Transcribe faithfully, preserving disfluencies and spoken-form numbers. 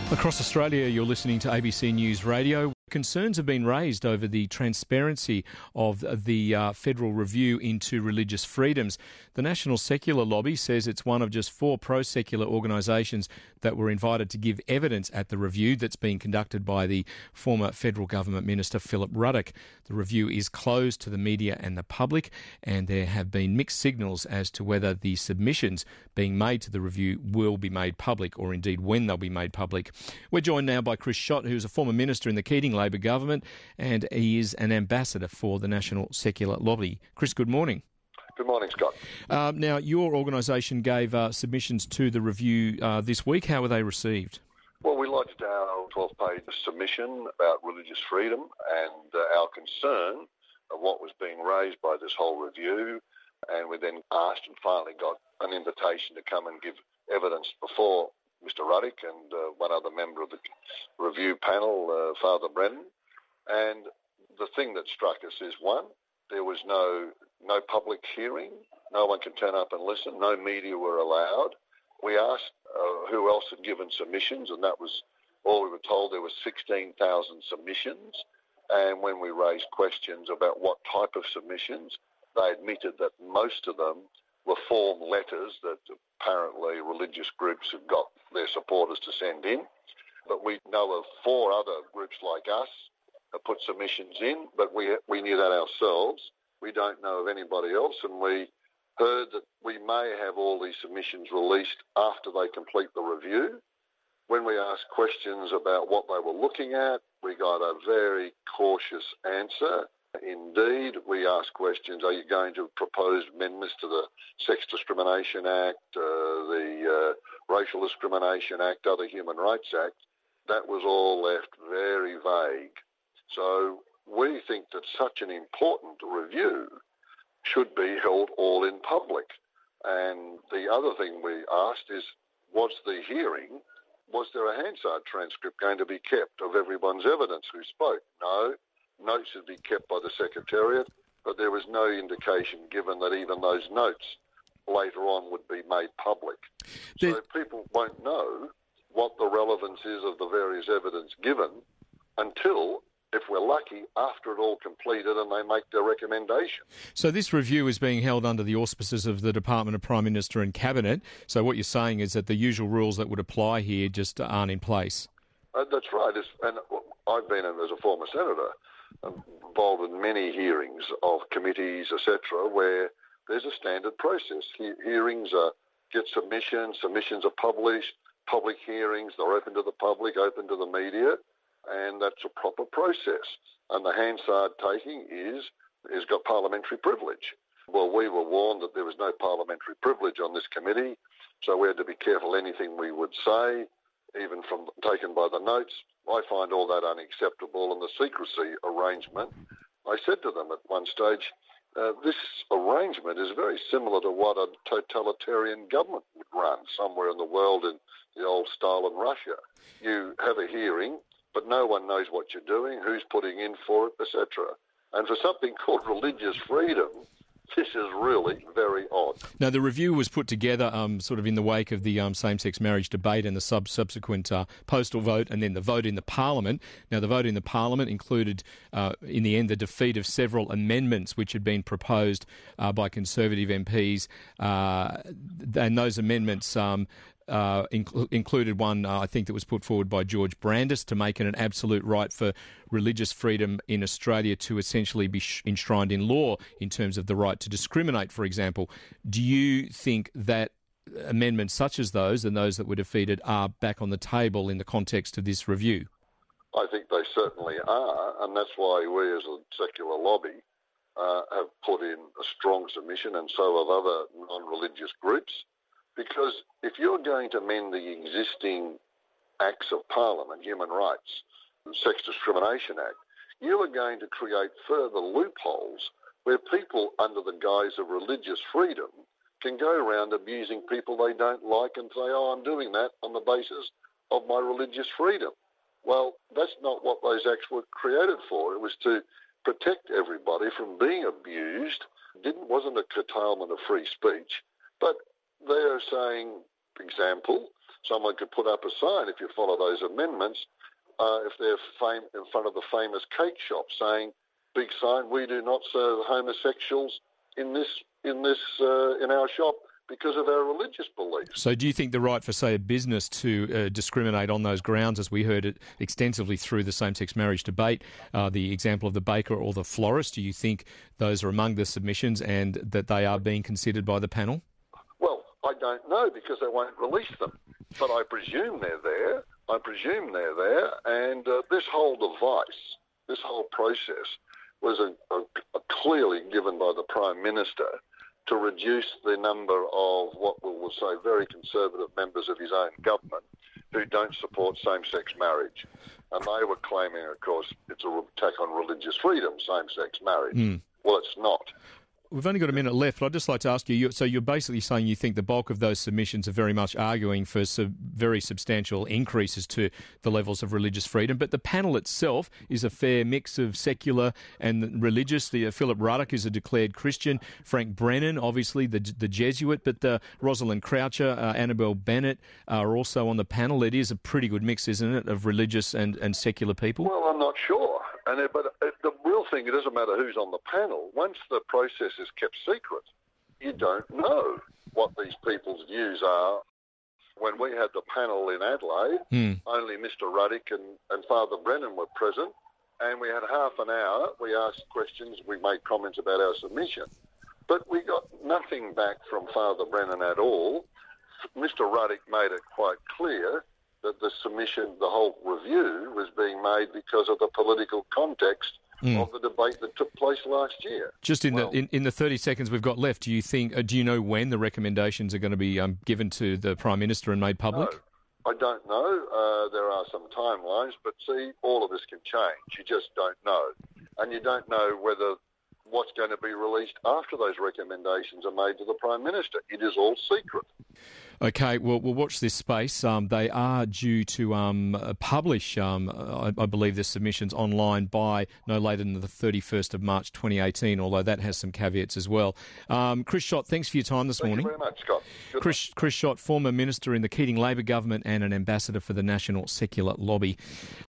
Across Australia, you're listening to A B C News Radio. Concerns have been raised over the transparency of the uh, federal review into religious freedoms. The National Secular Lobby says it's one of just four pro-secular organisations that were invited to give evidence at the review that's being conducted by the former federal government minister Philip Ruddock. The review is closed to the media and the public, and there have been mixed signals as to whether the submissions being made to the review will be made public, or indeed when they'll be made public. We're joined now by Chris Schott, who's a former minister in the Keating Labor government, and he is an ambassador for the National Secular Lobby. Chris, good morning. Good morning, Scott. Uh, now, your organisation gave uh, submissions to the review uh, this week. How were they received? Well, we lodged our twelve-page submission about religious freedom and uh, our concern of what was being raised by this whole review, and we then asked and finally got an invitation to come and give evidence before Mister Ruddock and uh, one other member of the review panel, uh, Father Brennan. And the thing that struck us is, one, there was no no public hearing. No one can turn up and listen. No media were allowed. We asked uh, who else had given submissions, and that was all we were told. There were sixteen thousand submissions. And when we raised questions about what type of submissions, they admitted that most of them were form letters that apparently religious groups have got their supporters to send in. But we know of four other groups like us that put submissions in, but we we knew that ourselves. We don't know of anybody else, and we heard that we may have all these submissions released after they complete the review. When we asked questions about what they were looking at, we got a very cautious answer. Indeed, we asked questions, are you going to propose amendments to the Sex Discrimination Act, uh, the uh, Racial Discrimination Act, other Human Rights Act? That was all left very vague. So we think that such an important review should be held all in public. And the other thing we asked is, was the hearing, was there a Hansard transcript going to be kept of everyone's evidence who spoke? No. Notes would be kept by the Secretariat, but there was no indication given that even those notes later on would be made public. So the... people won't know what the relevance is of the various evidence given until, if we're lucky, after it all completed and they make their recommendation. So this review is being held under the auspices of the Department of Prime Minister and Cabinet. So what you're saying is that the usual rules that would apply here just aren't in place. Uh, that's right. It's, and I've been, as a former senator, involved in many hearings of committees, et cetera, where there's a standard process. He- hearings are, get submissions, submissions are published, public hearings, they're open to the public, open to the media, and that's a proper process. And the Hansard taking is, is got parliamentary privilege. Well, we were warned that there was no parliamentary privilege on this committee, so we had to be careful anything we would say, even from taken by the notes. I find all that unacceptable, and the secrecy arrangement, I said to them at one stage, uh, this arrangement is very similar to what a totalitarian government would run somewhere in the world in the old Stalin Russia. You have a hearing, but no one knows what you're doing, who's putting in for it, et cetera. And for something called religious freedom, this is really very odd. Now, the review was put together um, sort of in the wake of the um, same-sex marriage debate and the sub- subsequent uh, postal vote, and then the vote in the Parliament. Now, the vote in the Parliament included, uh, in the end, the defeat of several amendments which had been proposed uh, by Conservative M Ps, uh, and those amendments um, Uh, inc- included one, uh, I think, that was put forward by George Brandis to make it an absolute right for religious freedom in Australia to essentially be sh- enshrined in law in terms of the right to discriminate, for example. Do you think that amendments such as those and those that were defeated are back on the table in the context of this review? I think they certainly are, and that's why we as a secular lobby uh, have put in a strong submission, and so have other non-religious groups. Because if you're going to amend the existing acts of Parliament, human rights, Sex Discrimination Act, you are going to create further loopholes where people under the guise of religious freedom can go around abusing people they don't like and say, oh, I'm doing that on the basis of my religious freedom. Well, that's not what those acts were created for. It was to protect everybody from being abused. It didn't, wasn't a curtailment of free speech, but they are saying, for example, someone could put up a sign, if you follow those amendments, uh, if they're fam- in front of the famous cake shop saying, big sign, we do not serve homosexuals in this, in this, uh, in our shop because of our religious beliefs. So do you think the right for, say, a business to uh, discriminate on those grounds, as we heard it extensively through the same-sex marriage debate, uh, the example of the baker or the florist, do you think those are among the submissions and that they are being considered by the panel? Well, I don't know because they won't release them, but I presume they're there. I presume they're there, and uh, this whole device, this whole process was a, a, a clearly given by the Prime Minister to reduce the number of what we will say very conservative members of his own government who don't support same-sex marriage. And they were claiming, of course, it's an attack on religious freedom, same-sex marriage. Mm. Well, it's not. We've only got a minute left, but I'd just like to ask you, so you're basically saying you think the bulk of those submissions are very much arguing for sub, very substantial increases to the levels of religious freedom, but the panel itself is a fair mix of secular and religious. The, uh, Philip Ruddock is a declared Christian, Frank Brennan, obviously the the Jesuit, but the Rosalind Croucher, uh, Annabel Bennett are also on the panel. It is a pretty good mix, isn't it, of religious and, and secular people? Well, I'm not sure. And it, but it, the real thing, it doesn't matter who's on the panel. Once the process is kept secret, you don't know what these people's views are. When we had the panel in Adelaide, mm. only Mister Ruddock and, and Father Brennan were present, and we had half an hour. We asked questions, we made comments about our submission. But we got nothing back from Father Brennan at all. Mister Ruddock made it quite clear that the submission, the whole review, was being made because of the political context mm. of the debate that took place last year. Just in well, the in, in the thirty seconds we've got left, do you think? Uh, do you know when the recommendations are going to be um, given to the Prime Minister and made public? No, I don't know. Uh, there are some timelines, but see, all of this can change. You just don't know, and you don't know whether what's going to be released after those recommendations are made to the Prime Minister. It is all secret. Okay, well, we'll watch this space. Um, they are due to um, publish, um, I, I believe, the submissions online by no later than the thirty-first of March twenty eighteen, although that has some caveats as well. Um, Chris Schott, thanks for your time this Thank morning. Thank you very much, Scott. Good Chris, Chris Schott, former Minister in the Keating Labor government and an ambassador for the National Secular Lobby.